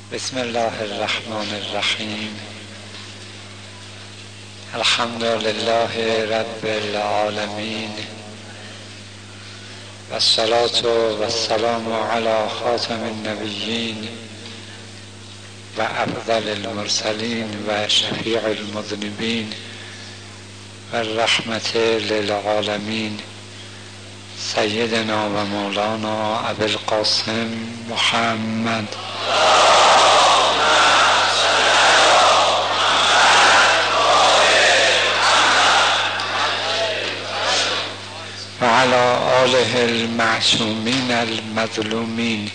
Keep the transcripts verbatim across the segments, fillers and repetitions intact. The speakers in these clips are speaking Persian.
بسم الله الرحمن الرحیم. الحمد لله رب العالمین و الصلاة و السلام علی خاتم النبیین و افضل المرسلین و شفیع المذنبین و الرحمة للعالمین سیدنا و مولانا ابی القاسم محمد و علی آله المعصومین المظلومین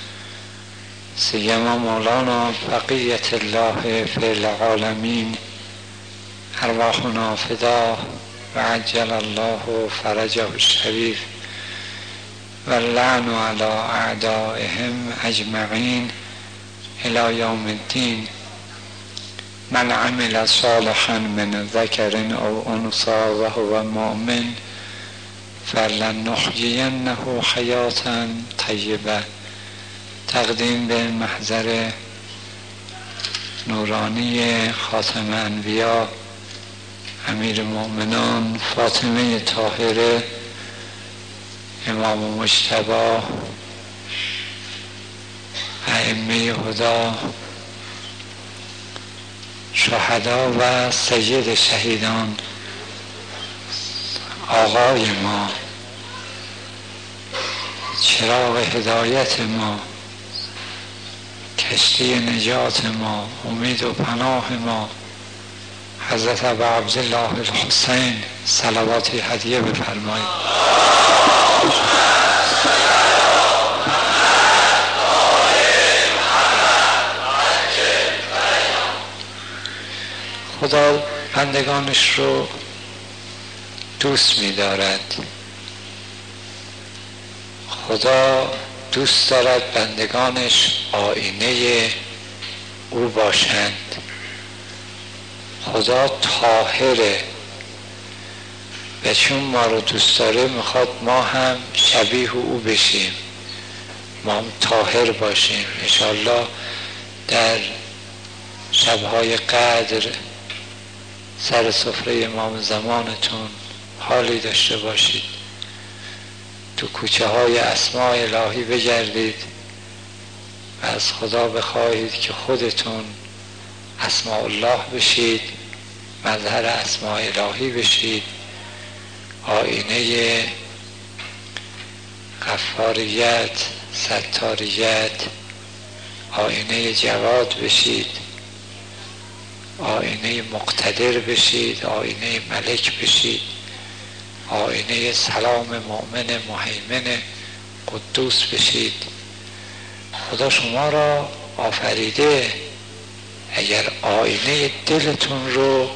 سیما مولانا بقیة الله فی العالمین ارواحنا فدا و عجل الله فرجه الشریف و اللعن علی اعدائهم اجمعین الی یوم الدین. من عمل صالحا من ذکر او انثی و هو مؤمن فلنحیینه حیاة طیبه. تقدیم به محضر نورانی خاتم انبیا امیر المؤمنان فاطمه طاهره امام مجتبی ائمه هدا شهدا و سید شهیدان آقای ما، چراغ هدایت ما، کشتی نجات ما، امید و پناه ما، حضرت ابا عبدالله الحسین صلواتی هدیه بفرمایید. خدا بندگانش رو دوست می دارد. خدا دوست دارد بندگانش آینه او باشند. خدا طاهره و چون ما رو دوست داره میخواد ما هم شبیه او بشیم، ما هم طاهر باشیم. انشاءالله در شبهای قدر سر سفره امام زمانتون حالی داشته باشید، تو کوچه های اسماء الهی بگردید و از خدا بخواهید که خودتون اسماء الله بشید، مظهر اسماء الهی بشید، آینه غفاریت، ستاریت، آینه جواد بشید، آینه مقتدر بشید، آینه ملک بشید، آینه سلام مؤمن مهیمن قدوس بشید. خدا شما را آفریده. اگر آینه دلتون رو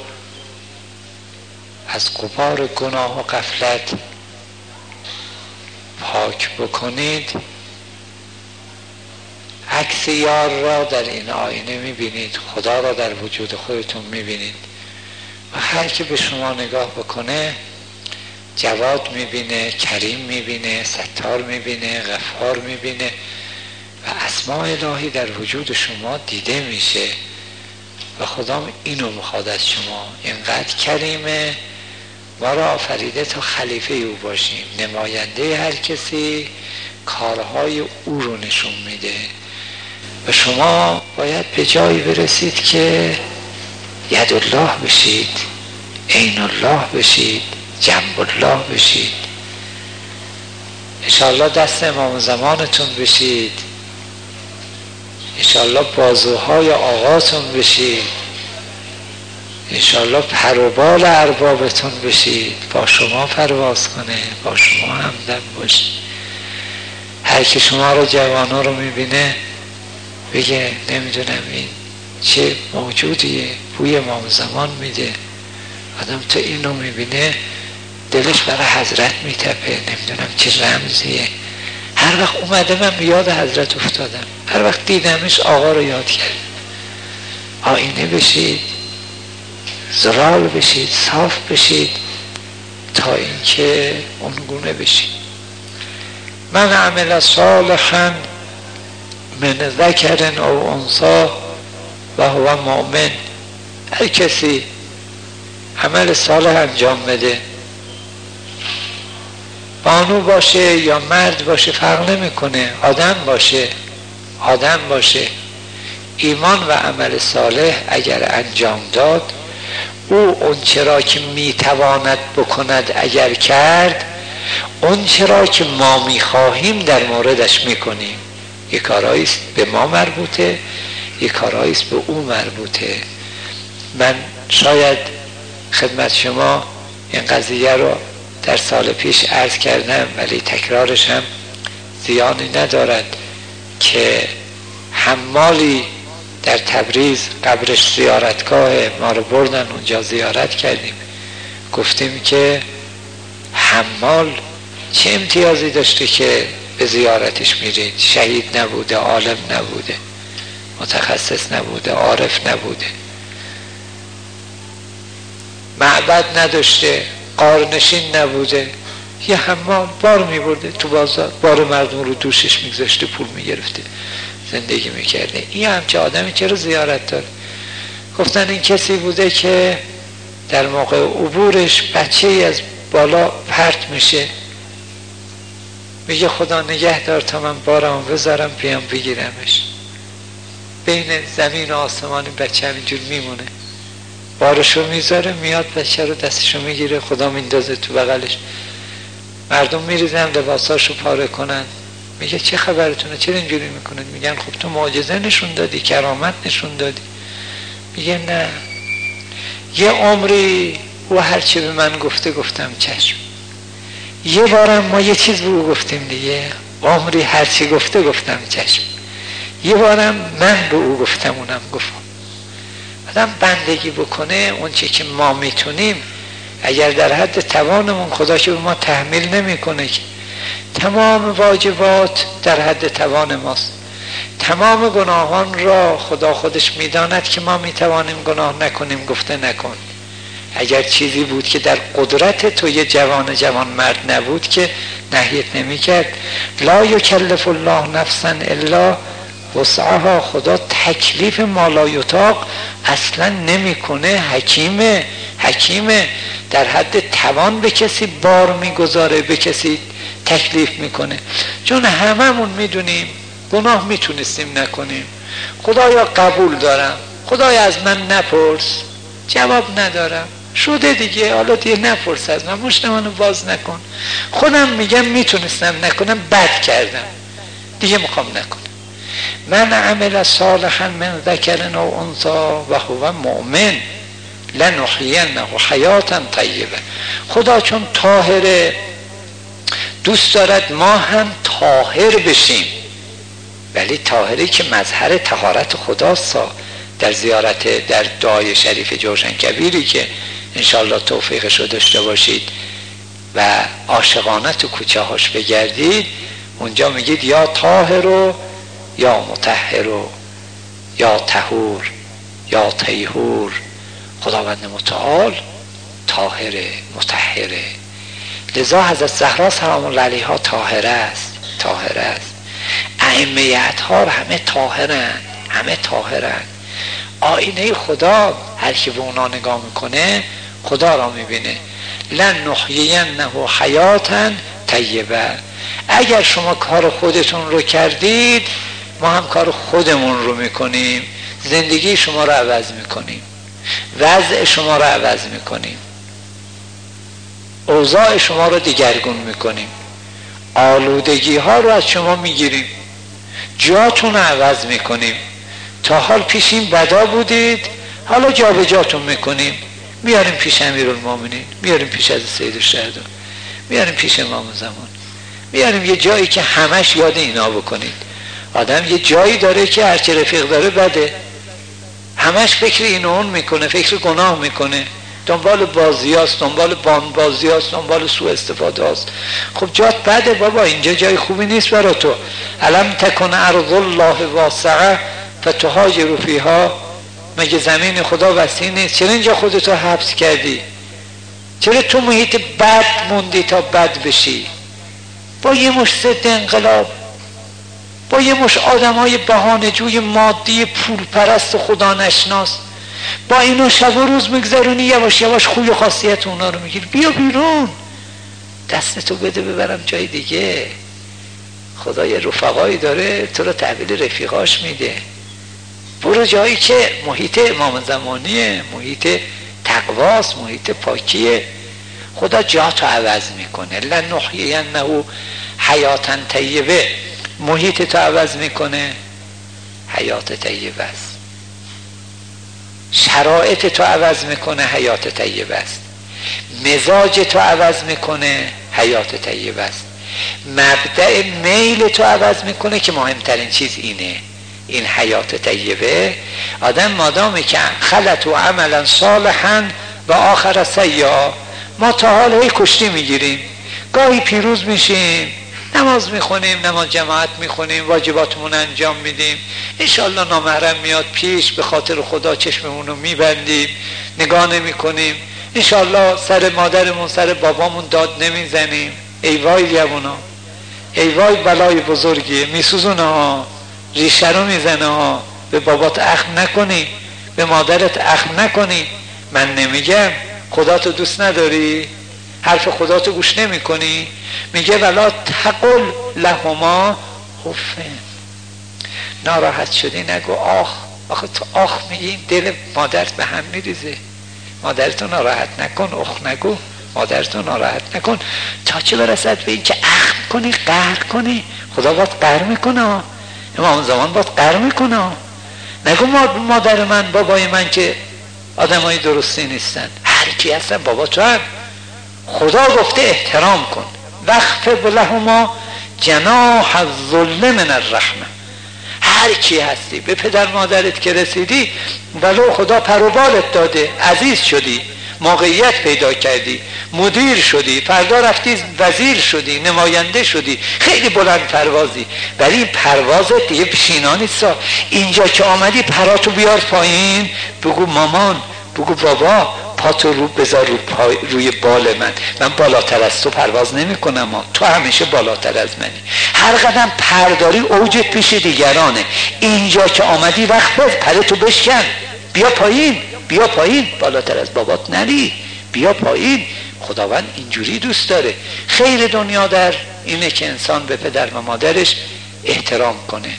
از غبار گناه و غفلت پاک بکنید، عکس یار را در این آینه میبینید، خدا را در وجود خودتون میبینید و هر که به شما نگاه بکنه جواد میبینه، کریم میبینه، ستار میبینه، غفار میبینه و اسماء الهی در وجود شما دیده میشه و خدا اینو میخواد از شما. اینقدر کریمه، ما را آفریده تا خلیفه او باشیم، نماینده هر کسی کارهای او رو نشون میده و شما باید به جایی برسید که ید الله بشید، عین الله بشید، جنب الله بشید. انشاءالله دست امام زمانتون بشید، انشاءالله بازوهای آقاتون بشید، انشاءالله پروبال اربابتون بشید، با شما پرواز کنه، با شما همدم باشه. هر که شما رو جوانا رو میبینه بگه نمیدونم این چه موجودیه، بوی امام زمان میده. آدم تا اینو میبینه دلش برای حضرت میتپه، نمیدونم چه رمزیه. هر وقت اومده من بیاد حضرت افتادم، هر وقت دیدمش آقا رو یاد کرد. آینه بشید، زلال بشید، صاف بشید تا اینکه اونگونه بشید. من عمل صالحا من ذکر او انثی و هو مؤمن. هر کسی عمل صالح انجام بده، بانو باشه یا مرد باشه فرق نمیکنه، آدم باشه آدم باشه ایمان و عمل صالح اگر انجام داد، او اون چرا که میتواند بکند اگر کرد، اون چرا که ما میخواهیم در موردش میکنیم. یک کارهاییست به ما مربوطه، یک کارهاییست به او مربوطه. من شاید خدمت شما این قضیه رو در سال پیش عرض کردم، ولی تکرارش هم زیانی ندارد که حمالی در تبریز قبرش زیارتگاه ما رو بردن، اونجا زیارت کردیم، گفتیم که حمال چه امتیازی داشته که به زیارتش میرید؟ شهید نبوده، عالم نبوده، متخصص نبوده، عارف نبوده، معبد نداشته، قارنشین نبوده، یه حمال بار میبرده تو بازار، بار مردم رو دوشش میگذاشته، پول میگرفته، زندگی میکرده. این همچه آدمی چرا زیارت داره؟ گفتن این کسی بوده که در موقع عبورش بچه ای از بالا پرت میشه، میگه خدا نگه دار تا من بارم بذارم بیام بگیرمش. بین زمین و آسمان بچه همینجور میمونه، بارشو میذاره، میاد بچه رو دستشو میگیره، خدا میندازه تو بغلش. مردم میریزن لباساشو پاره کنن، میگه چه خبرتونه، چرا اینجوری میکنن؟ میگن خب تو معجزه نشون دادی، کرامت نشون دادی. میگه نه، یه عمری او هرچی به من گفته گفتم چشم. یه بارم ما یه چیز به او گفتیم دیگه، عمری هرچی گفته گفتم چشم. یه بارم من به او گفتم، اونم گفتم. آدم بندگی بکنه اون چی که ما میتونیم، اگر در حد توانمون، خدا که به ما تحمیل نمیکنه که تمام واجبات در حد توان ماست، تمام گناهان را خدا خودش میداند که ما میتوانیم گناه نکنیم، گفته نکن. اگر چیزی بود که در قدرت تو یه جوان جوان مرد نبود که نهیت نمی کرد. لا یکلف الله نفسا الا وسعها. خدا تکلیف ما لا یطاق اصلا نمیکنه. حکیمه حکیمه در حد توان به کسی بار میگذاره، به کسی تکلیف میکنه. چون هممون میدونیم گناه میتونستیم نکنیم. خدایا قبول دارم، خدایا از من نپرس، جواب ندارم، شده دیگه، حالا دیگه نپرس از من، مشت منو باز نکن. خودم میگم میتونستم نکنم، بد کردم، دیگه میخوام نکنم. من عمل صالحا من ذکر او انثی و هو مؤمن لنحیینه حیاتا طیبه. خدا چون طاهره دوست دارد ما هم طاهر بشیم، ولی طاهری که مظهر طهارت خداست. در زیارت در دعای شریف جوشن کبیری که انشاءالله توفیقش رو داشته باشید و عاشقانه تو کوچه هاش بگردید، اونجا میگید یا طاهر و یا مطهر و یا طهور یا طیهور. خداوند متعال طاهره، مطهره. لذا حضرت زهرا سلام الله علیها طاهره است، طاهره است. ائمه اطهار همه طاهرند، همه طاهرند. آینه خدا هر کی به اونا نگاه میکنه خدا را میبینه. لن نحیینه حیاتا طیبه. اگر شما کار خودتون رو کردید، ما هم کار خودمون رو میکنیم، زندگی شما رو عوض میکنیم، وضع شما رو عوض میکنیم، اوضاع شما رو دیگرگون میکنیم، آلودگی ها رو از شما میگیریم، جاتون رو عوض میکنیم. تا حال پیش این بدا بودید، حالا جا به جاتون میکنیم، میاریم پیش امیرالمومنین، میاریم پیش از سید الشهدا، میاریم پیش امام زمان، میاریم یه جایی که همش یاد اینا بکنید. آدم یه جایی داره که هرچی رفیق داره بده، همش فکر این اون میکنه، فکر گناه میکنه، دنبال بازی هاست، دنبال بان بازی هاست، دنبال سوء استفاده هاست. خب جات بده بابا، اینجا جای خوبی نیست برا تو. الم تکن ارض الله واسعه فتهاجروا فیها. مگه زمین خدا وسیع نیست؟ چرا اینجا خودتو حبس کردی؟ چرا تو محیط بد موندی تا بد بشی؟ با یه مش ضد انقلاب با یه مش آدم های بهانه جوی مادی پول پرست و خدا نشناس، با اینو شب و روز میگذرونی، یواش یواش خوی و خاصیت اونا رو میگیر. بیا بیرون، دستتو بده ببرم جای دیگه. خدا یه رفقایی داره تو رو تحویل رفیقاش میده. برو جایی که محیط امام زمانیه، محیط تقواست، محیط پاکیه. خدا جا تو عوض میکنه. لنحیینه حیاتا طیبه، محیط تو عوض میکنه، حیات طیبه است. شرایط تو عوض میکنه، حیات طیبه است. مزاج تو عوض میکنه، حیات طیبه است. مبدأ میل تو عوض میکنه که مهمترین چیز اینه، این حیات طیبه. آدم مادامی که خلط و عملا صالحا و آخر سیئا، ما تا حال هی کشتی میگیریم، گاهی پیروز میشیم، نماز میخونیم، نماز جماعت میخونیم، واجباتمون انجام میدیم، انشالله نامحرم میاد پیش، به خاطر خدا چشممون رو میبندیم، نگاه نمیکنیم، انشالله سر مادرمون سر بابامون داد نمیزنیم. ای وای لیمونا، ای وای بلای بزرگیه، میسوزونه ها، ریشه رو میزنه ها. به بابات اخم نکنی، به مادرت اخم نکنی. من نمیگم خدا تو دوست نداری، حرف خدا تو گوش نمی کنی، میگه ولا تقل لهما حفن، ناراحت شدی نگو آخ. آخه تو آخ میگی دل مادرت به هم میریزه. مادرتو ناراحت نکن، اخ نگو، مادرتو ناراحت نکن. تا چه برسد به این که اخم کنی، قهر کنی. خدا باید قهر میکنه، امام زمان باید قهر میکنه. نگو مادر من بابای من که آدم های درستی نیستن، هر کی هستن بابا تو هم. خدا گفته احترام کن، واخفض لهما جناح الذل من الرحمه. هر کی هستی به پدر مادرت که رسیدی، ولو خدا پر و بالت داده، عزیز شدی، موقعیت پیدا کردی، مدیر شدی، فردا رفتی وزیر شدی، نماینده شدی، خیلی بلند پروازی، ولی این پروازت دیگه پیشینا نیست. اینجا که آمدی پراتو بیار پایین، بگو مامان، بگو بابا، پاتو رو بذار رو پای روی بال من، من بالاتر از تو پرواز نمی کنم، تو همیشه بالاتر از منی. هر قدم پرداری اوجت پیش دیگرانه. اینجا که آمدی وقت بز پرتو بشکن، بیا پایین، بیا پایین، بالاتر از بابات نری، بیا پایین. خداوند اینجوری دوست داره. خیر دنیا در اینه که انسان به پدر و مادرش احترام کنه.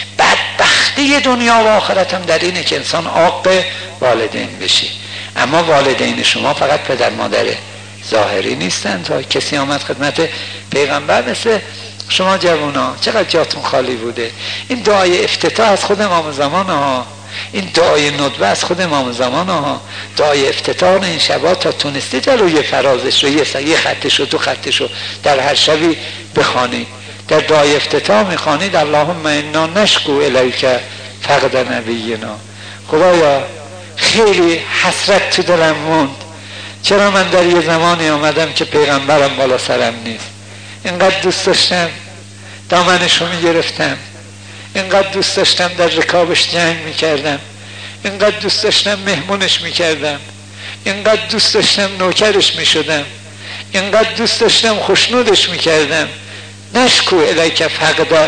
بدبختی دنیا و آخرت هم در اینه که انسان عاق والدین بشه. اما والدین شما فقط پدر مادر ظاهری نیستن. تا کسی آمد خدمت پیغمبر مثل شما جوونا، چقدر جاتون خالی بوده، این دعای افتتاح از خود امام زمان ها، این دعای ندبه از خود امام زمان ها، دعای افتتاح این شبا تا تونستی جلوی فرازش رو یه خطش رو دو خطش رو در هر شبی بخوانی. در دعای افتتاح میخوانید اللهم انا نشکو الیک فقد نبینا. خدایا خیلی حسرت تو دلم موند، چرا من در یه زمانی آمدم که پیغمبرم بالا سرم نیست. اینقدر دوست داشتم دامنش رو میگرفتم، اینقدر دوست داشتم در رکابش جنگ میکردم، اینقدر دوست داشتم مهمونش میکردم، اینقدر دوست داشتم نوکرش میشدم، اینقدر دوست داشتم خوشنودش میکردم. نشکو الیک فقد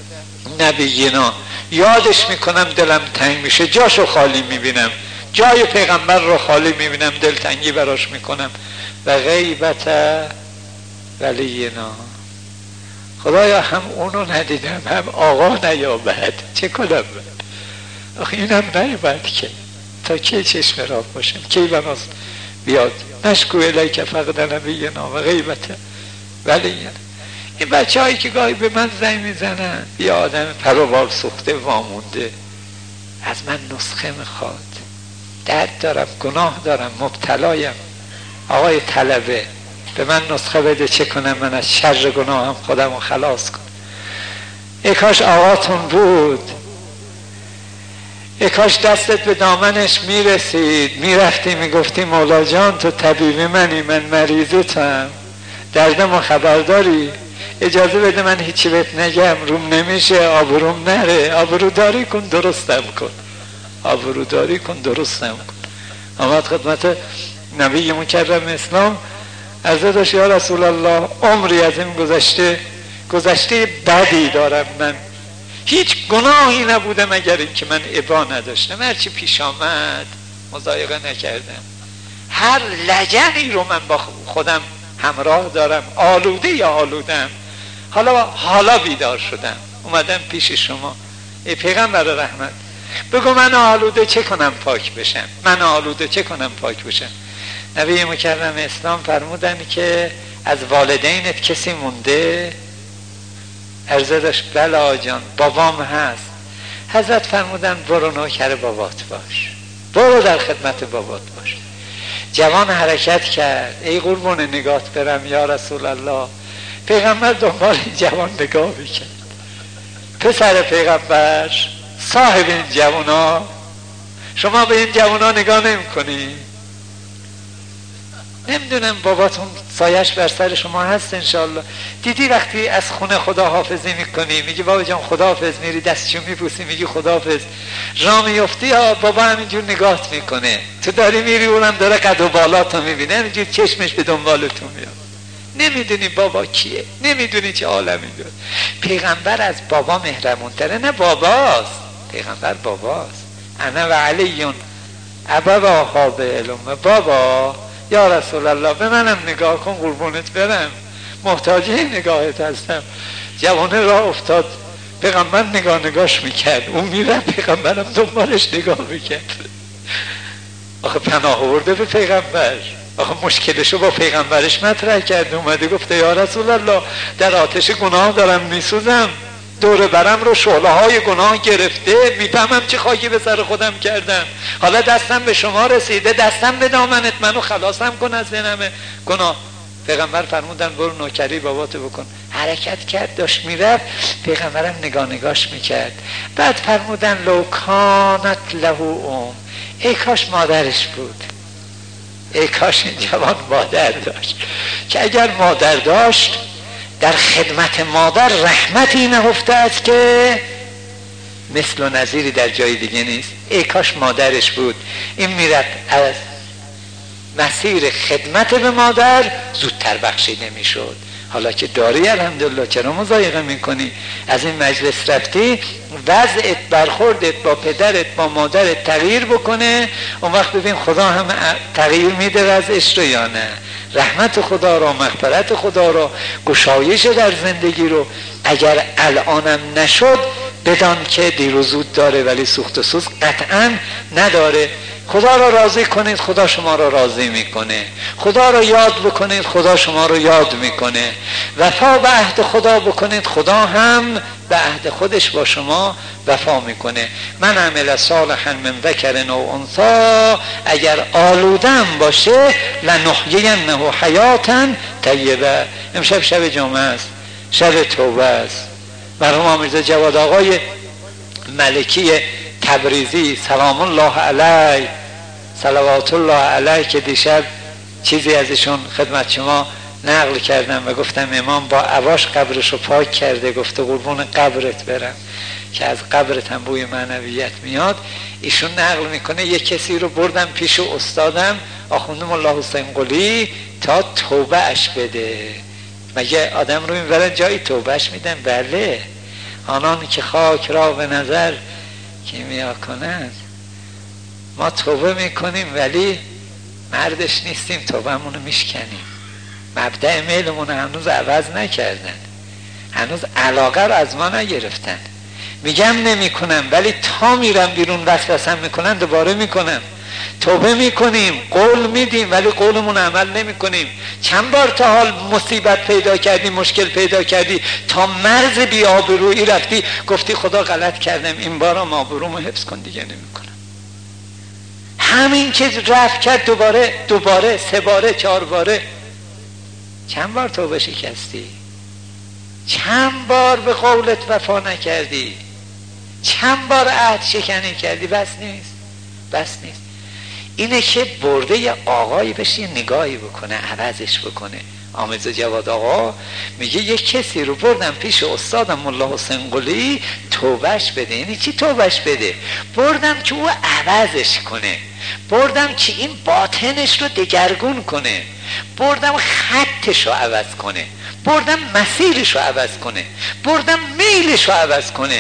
نبینا، یادش میکنم دلم تنگ میشه، جاشو خالی میبینم، جای پیغمبر رو خالی میبینم، دلتنگی براش میکنم. و غیبت ولینا، خدایا هم اونو ندیدم هم آقا نیابد، چه کنم؟ آخه اینم نیابد که تا کی چشم را باشم، کی بناس بیاد. نشکو الیک فقد نبینا و غیبت ولینا. این بچه هایی که گاهی به من زنگ میزنن، یه آدم پروبال سوخته وامونده از من نسخه میخواد، درد دارم، گناه دارم، مبتلایم، آقای طلبه به من نسخه بده چه کنم من از شر گناهم خودم رو خلاص کنم. ای کاش آقاتون بود، ای کاش دستت به دامنش میرسید، میرفتی میگفتی مولا جان تو طبیبی منی، من مریضتم، دردمو خبرداری، اجازه بده من هیچی بهت نگم، روم نمیشه، آبروم نره، آبرو داری کن درستم کن، آبرو داری کن درستم کن. آمد خدمت نبی مکرم اسلام، عرضه داشت یا رسول الله عمری از این گذشته گذشته بدی دارم من، هیچ گناهی نبوده مگر این که من ابا نداشتم، هرچی پیش آمد مضایقه نکردم، هر لجنی رو من با خودم همراه دارم، آلوده یا آلودم، حالا حالا بیدار شدم اومدم پیش شما. ای پیغمبر رحمت بگو من آلوده چه کنم پاک بشم، من آلوده چه کنم پاک بشم. نبی مکرم اسلام فرمودن که از والدینت کسی مونده؟ عرضه داشت بله آقا جان بابام هست. حضرت فرمودن برو نوکر بابات باش، برو در خدمت بابات باش. جوان حرکت کرد، ای قربون نگات برم یا رسول الله. پیغمبر دنبال این جوان نگاه میکرد، پسر پیغمبر صاحب این جوانا، شما به این جوانا نگاه نمی کنی؟ نمیدونم باباتون سایش بر سر شما هست انشالله. دیدی وقتی از خونه خداحافظی میکنی میگی بابا جان خداحافظ، میری دستشو میبوسی میگی خداحافظ، راه میفتی یا بابا همینجور نگاهت میکنه، تو داری میری اونم داره قد و بالاتو میبینه، همینجور چشمش به دنبالتون میاد، نمیدونی بابا کیه، نمیدونی چه عالمی داره. پیغمبر از بابا مهربونتره؟ نه باباست، پیغمبر باباست. انا و علیون ابا خواب علم، بابا یا رسول الله به منم نگاه کن قربونت برم، محتاج این نگاهت هستم. جوانه راه افتاد، پیغمبر نگاه نگاش میکرد، اون میره پیغمبرم دنبالش نگاه میکرد. آخه پناه آورده به پیغمبر، آخه مشکلشو با پیغمبرش مطرح کرد، اومده گفته یا رسول الله در آتش گناه دارم میسوزم، دور برم رو شعله های گناه گرفته، میفهمم چه خاکی به سر خودم کردم، حالا دستم به شما رسیده، دستم به دامنت، منو خلاصم کن از این همه گناه. پیغمبر فرمودن برو نوکری باباتو بکن. حرکت کرد داشت میرفت، پیغمبرم نگاه نگاش میکرد. بعد فرمودن لو کانت له ام، ای کاش مادرش بود، ای کاش این جوان مادر داشت، که اگر مادر داشت در خدمت مادر رحمتی نهفته است که مثل و نظیری در جای دیگه نیست. ای کاش مادرش بود، این میرد از مسیر خدمت به مادر زودتر بخشیده میشد. حالا که داری الحمدلله، چرا مضایقه میکنی؟ از این مجلس رفتی وضعت برخوردت با پدرت با مادرت تغییر بکنه، اون وقت ببین خدا هم تغییر میده وضعش رو یا نه. رحمت خدا رو، مغفرت خدا رو، گشایش در زندگی رو اگر الانم نشد بدان که دیر و زود داره ولی سوخت و سوز قطعا نداره. خدا را راضی کنید خدا شما را راضی میکنه، خدا را یاد بکنید خدا شما را یاد میکنه، وفا به عهد خدا بکنید خدا هم به عهد خودش با شما وفا میکنه. من عمل صالحا من ذکر او انثی، اگر آلودم باشه لنحیینه حیاتا طیبه. امشب شب جمعه است، شب توبه است. مرحوم میرزا جواد آقای ملکی تبریزی سلام الله علیه صلوات الله علیه که دیشب چیزی ازشون خدمت شما نقل کردم و گفتم امام با عواش قبرشو پاک کرده، گفته قربون قبرت برم که از قبرت هم بوی معنویت میاد. ایشون نقل میکنه یک کسی رو بردم پیش استادم آخوند ملا حسین قلی تا توبه اش بده. مگه آدم رو میبرن جایی توبهش میدن؟ بله، آنان که خاک را به نظر کیمیا کنند. ما توبه میکنیم ولی مردش نیستیم، توبهمونو میشکنیم، مبدأ میلمون هنوز عوض نکردن، هنوز علاقه رو از ما نگرفتن. میگم نمیکنم ولی تا میرم بیرون وسوسه میکنن دوباره میکنم. توبه میکنیم، قول میدیم ولی قولمون عمل نمیکنیم. چند بار تا حال مصیبت پیدا کردی، مشکل پیدا کردی، تا مرز بی آبرویی رفتی گفتی خدا غلط کردم این بارم آبرومو حفظ کن دیگه نمیکنم. همین که رفت کرد دوباره دوباره سه باره چهار باره. چند بار توبه شکستی؟ چند بار به قولت وفا نکردی؟ چند بار عهد شکنی کردی؟ بس نیست، بس نیست. اینه که برده یه آقایی بشه یه نگاهی بکنه، عوضش بکنه. آمرزا جواد آقا میگه یک کسی رو بردم پیش استادم ملا حسین قلی توبهش بده. یعنی چی توبهش بده؟ بردم که او عوضش کنه، بردم که این باطنش رو دگرگون کنه، بردم خطش رو عوض کنه، بردم مسیرش رو عوض کنه، بردم میلش رو عوض کنه.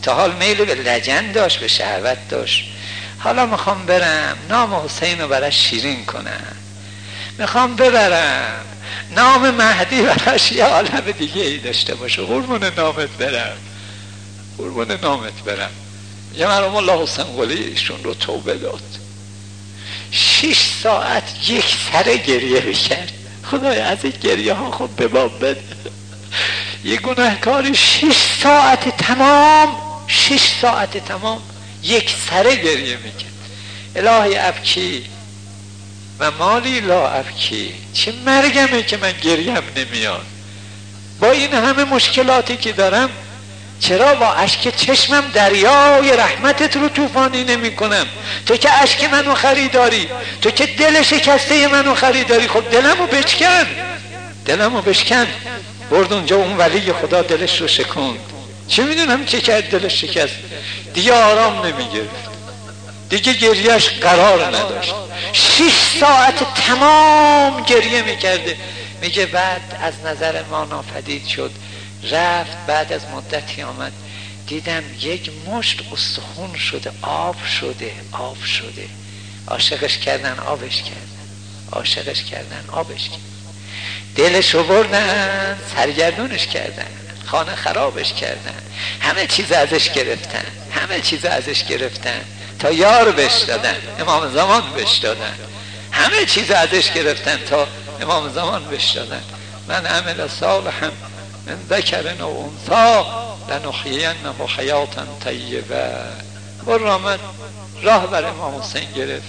تا حال میل به لجن داشت، به شهوت داشت. حالا میخوام برم نام حسین رو براش شیرین کنم، میخوام ببرم نام مهدی براش یه عالم دیگه ای داشته باشه. قربون نامت برم، قربون نامت برم. یه مرحوم الله حسین قلی ایشون رو توبه داد، شش ساعت یک سره گریه میکرد. خدای از این گریه ها خب به باب بده. یه گناهکاری شش ساعت تمام، شش ساعت تمام یک سره گریه میکرد. الهی ابکی و مالی لا ابکی، چه مرگمه که من گریم نمیاد با این همه مشکلاتی که دارم. چرا با اشک چشمم دریای رحمتت رو طوفانی نمی کنم؟ تو که اشک منو خریداری، تو که دل شکسته منو خریداری، خب دلمو بشکن، دلمو بشکن. برد اونجا اون ولی خدا دلش رو شکند. چه میدونم چه کرد، دلش شکست، دیگه آرام نمیگرفت، دیگه گریهش قرار نداشت. شش ساعت تمام گریه میکرده. میگه بعد از نظر ما ناپدید شد، رفت. بعد از مدتی آمد، دیدم یک مشت استخون شده، آب شده، آب شده. عاشقش کردن، آبش کردن، عاشقش کردن، آبش کردن. دلش رو بردن، سرگردونش کردن، خانه خرابش کردن، همه چیز ازش گرفتن، همه چیز ازش گرفتن، تا یار بهش دادن، امام زمان بهش دادن، همه چیز ازش گرفتن تا امام زمان بهش دادن. من عمل صالحا من ذکر و انثی لنحیینه حیاتا طیبه. بر آمد راه بر امام حسین گرفت.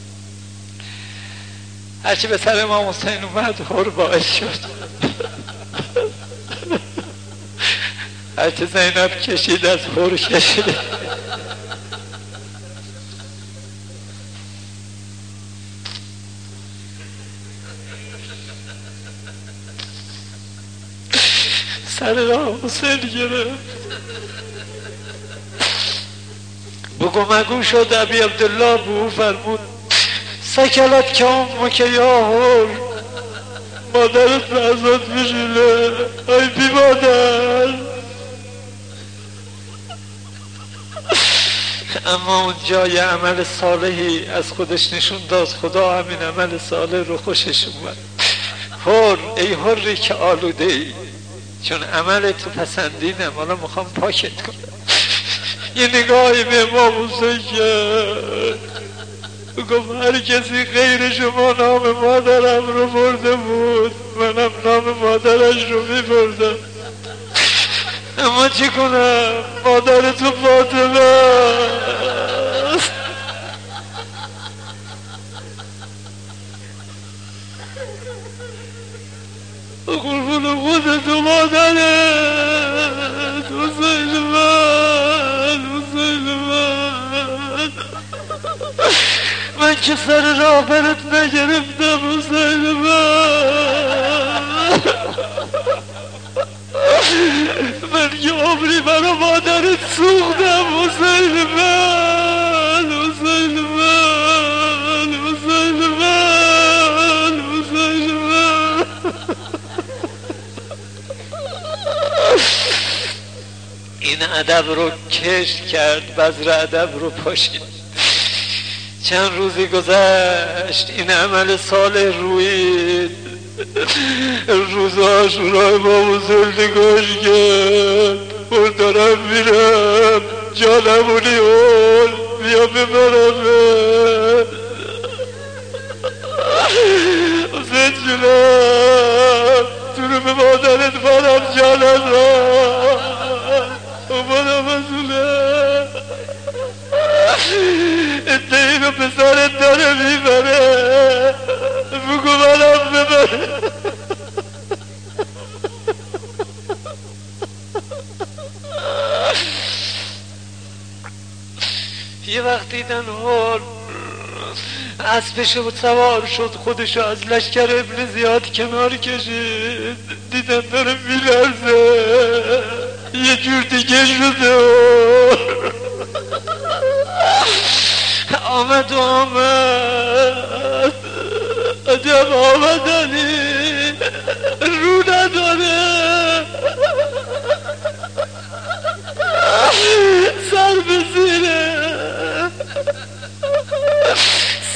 هرچی به سر امام حسین اومد هر باعث شد. هرچی زینب کشید از هر کشید. سر راه حسین گرفت. بگو مگو شد ابی عبدالله به او فرمود سکلت که امک یا هر، مادرت به ازاد بشیله. ای بی مادر. اما اونجا یه عمل صالحی از خودش نشون داد. خدا همین عمل صالح رو خوشش اومد. هر، ای هری که آلوده ای، چون عمل تو پسندیدم، حالا میخوام پاکت کنم. یه نگاهی به امام حسین کرد، گفت هر کسی غیر شما نام مادرم رو برده بود، منم نام مادرش رو میبردم. اما چی کنم، مادر تو فاطمه است. قربون خودت و مادرت حسین من، حسین من. من که سر راه برت نگرفتم حسین من. من که عمری برا مادرت سوختم حسین من، حسین من، حسین من، حسین من. این ادب رو کشت کرد، بذر ادب رو پاشید. چند روزی گذشت، این عمل صالح روید. روز عاشورا امام حسین نگاش کرد، من دارم میرم، جانمونی هول بیا ببرمه. حسین جونم، تو رو به مادرت برم جانت را اومدم ازونه. ادهی رو پسرت داره میبره، بگو منم ببره. یه وقت دیدن هول اسبشو سوار شد، خودشو از لشکر ابن زیاد کنار کشید. دیدن داره میلرزه، یه جور دیگه شده. آمد و آمد، عجب آمدنی، رو نداره.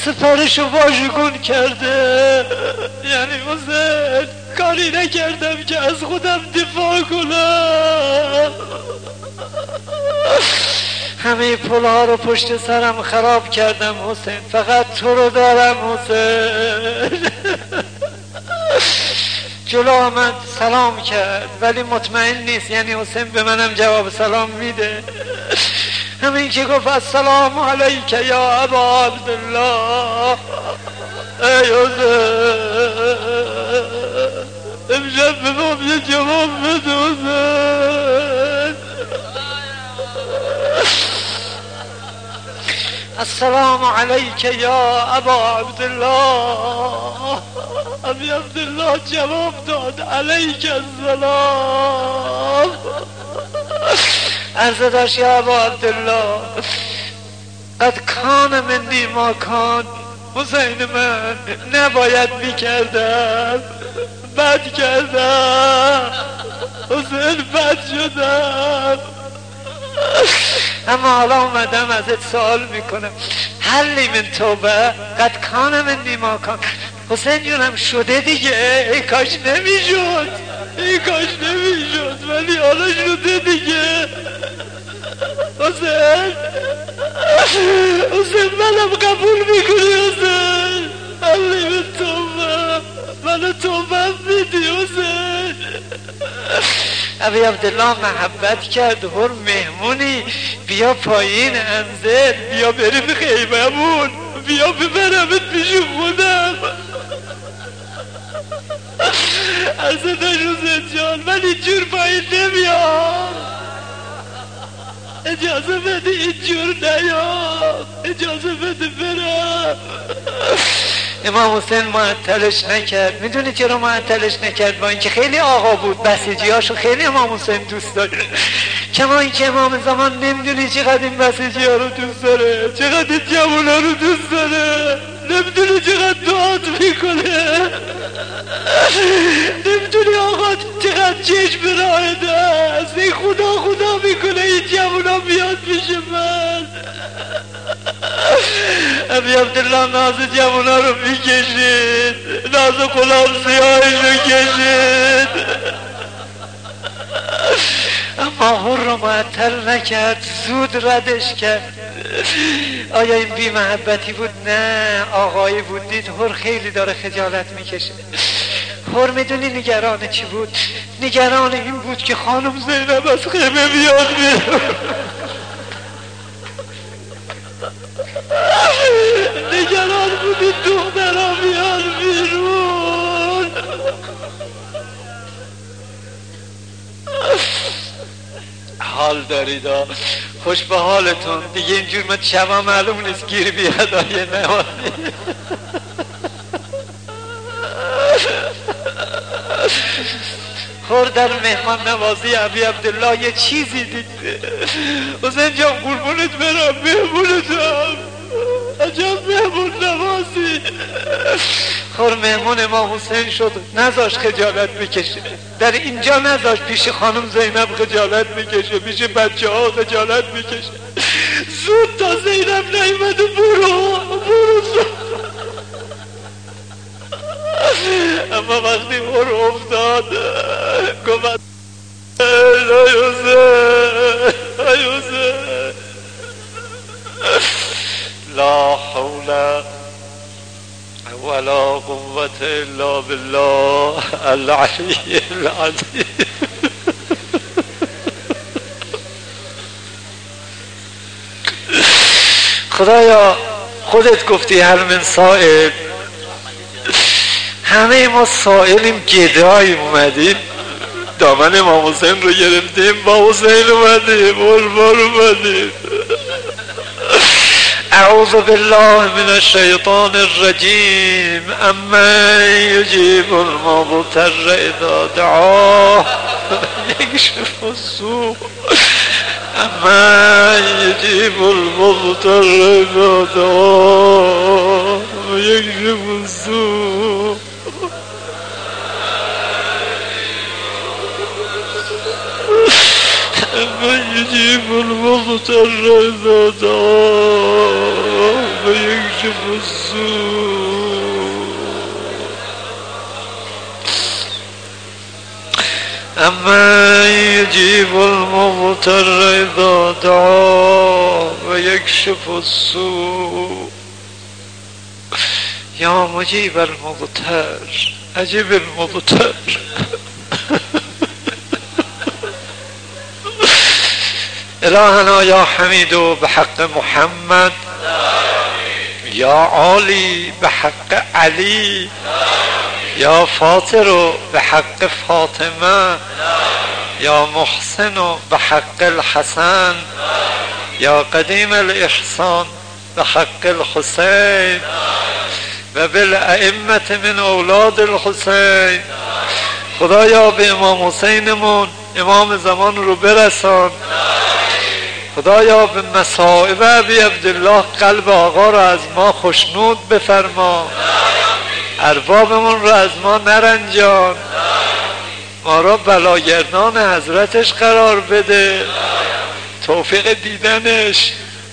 سپرشو واژگون کرده. یعنی حسین کاری نکردم که از خودم دفاع کنم، همه پلها رو پشت سرم خراب کردم حسین، فقط تو رو دارم حسین. جلو آمد سلام کرد ولی مطمئن نیست، یعنی حسین به منم جواب سلام میده. همین که گفت السلام علیک یا ابا عبدالله، ای حسین امشب به ما یه جواب بده حسین. السلام علیک یا ابا عبدالله. ابی عبدالله جواب داد علیک السلام. عرض داشت یا ابا عبدالله قد کان منی ما کان. حسین من نباید میکردم، بد کردم حسین، بد شدم، اما حالا اومدم ازت سوال میکنم حلی من توبه قد کان منی ما کان. حسین جونم شده دیگه، ای کاش نمیشد، ای کاش نمیشد، ولی حالا شده دیگه. حسین حسین منم قبول میکنی حسین، حلی من توبه، منو توبه میدی حسین. ابی عبدالله محبت کرد، هر مهمونی بیا پایین انزل، بیا بریم خیممون، بیا ببرمت پیش خودم. عرض داشت حسین جان من اینجور پایین نمیام، اجازه بده اینجور نیام، اجازه بده برم. امام حسین معطلش نکرد. میدونی چرا معطلش نکرد؟ با اینکه خیلی آقا بود، بسیجیاشو خیلی امام حسین دوست داشت، کما اینکه امام زمان نمیدونی چقدر این بسیجی ها رو دوست داره، چقدر این جوان ها رو دوست داره، نمیدونی چقدر دعات میکنه، نمیدونی آقا چقدر چشم راهده است، این خدا خدا میکنه این جوان ها بیاد پیش من. ابی عبدالله ناز جوونا رو میکشید، ناز غلام سیاهش رو کشید، اما هر رو معطل نکرد، زود ردش کرد. آیا این بی محبتی بود؟ نه، آقایی بود، دید هر خیلی داره خجالت میکشه. هر میدونی نگران چی بود؟ نگران این بود که خانم زینب از خیمه بیاد بیرون، نگران بودی دخترها بیان بیرون. حال دارید ها، خوش به حالتون دیگه. اینجور من شبا معلوم نیست گیر بیاد آیه نمازی. خور در مهمان نوازی ابی عبدالله یه چیزی دید. حسین جان قربونت برم، مهمونتم، عجب مهمون نوازی. خور مهمون امام حسین شد، نذاش خجالت بکشه، در اینجا نذاش پیش خانم زینب خجالت بکشه، پیش بچه ها خجالت بکشه. زود تا زینب نیمده برو برو زود. اما وقتی برو افتاد گفت ای حسین، ای حسین، لا حول ولا قوة الا بالله العلی العظیم. خدایا خودت گفتی هل من سائل، همه ما سائلیم، گداییم، اومدیم دامن امام حسین رو گرفتیم، با حسین اومدیم، بلبل اومدیم. اعوذ بالله من الشیطان الرجیم. امن یجیب المضطر اذا دعاه یکشف السوء، امن یجیب المضطر اذا دعاه یکشف السوء. من يجيب المضطر إذا دعاه ويكشف يكشف السوء أمن يجيب المضطر إذا دعاه ويكشف السوء يا مجيب المضطر أجب المضطر إلهنا يا حميد بحق محمد يا عالي بحق علي يا فاطر بحق فاطمة يا محسن بحق الحسن يا قديم الإحسان بحق الحسين وبالأئمة من أولاد الحسين خدایا به امام حسینمون امام زمان رو برسان خدایا به مصائب ابی عبدالله قلب آقا را از ما خوشنود بفرما اربابمون را از ما نرنجان ما را بلاگردان حضرتش قرار بده توفیق دیدنش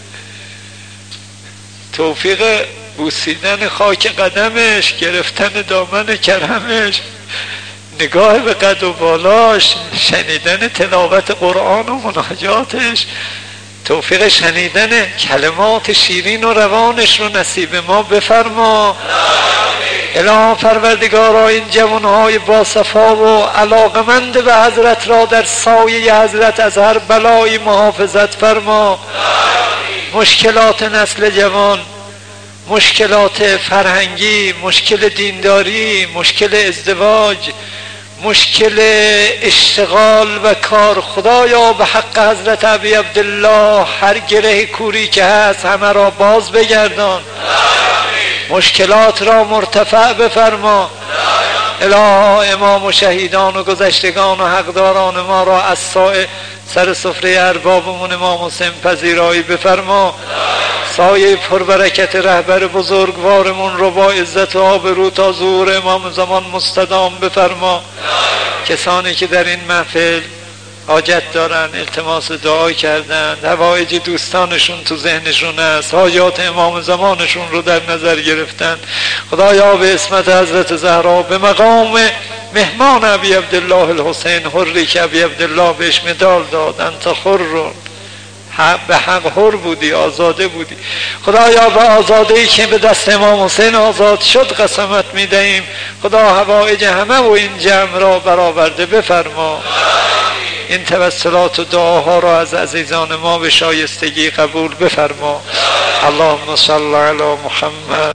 توفیق بوسیدن خاک قدمش گرفتن دامن کرمش نگاه به قد و بالاش شنیدن تلاوت قرآن و مناجاتش توفیق شنیدن کلمات شیرین و روانش رو نصیب ما بفرما الهی پروردگارا این جوانهای باصفا و علاقمند به حضرت را در سایه حضرت از هر بلایی محافظت فرما مشکلات نسل جوان مشکلات فرهنگی مشکل دینداری مشکل ازدواج مشکل اشتغال و کار خدایا به حق حضرت ابی عبدالله هر گره کوری که هست همه را باز بگردان مشکلات را مرتفع بفرما الهی امام و شهیدان و گذشتگان و حقداران ما را از سایه سر سفره اربابمون امام حسین پذیرایی بفرما سایه پربرکت رهبر بزرگوارمون رو با عزت و آبرو تا ظهور امام زمان مستدام بفرما کسانی که در این محفل حاجت دارن التماس دعا کردن حوایج دوستانشون تو ذهنشون است حاجات امام زمانشون رو در نظر گرفتن خدایا به اسمت حضرت زهرا به مقام مهمان ابی عبدالله الحسین حری که ابی عبدالله بهش مدال داد انت حر به حق حر بودی آزاده بودی خدایا به آزاده ای که به دست امام حسین آزاد شد قسمت میدهیم خدا حوایج همه و این جمع را برآورده بفرما این توسلات و دعاها را از عزیزان ما به شایستگی قبول بفرما اللهم صل علی محمد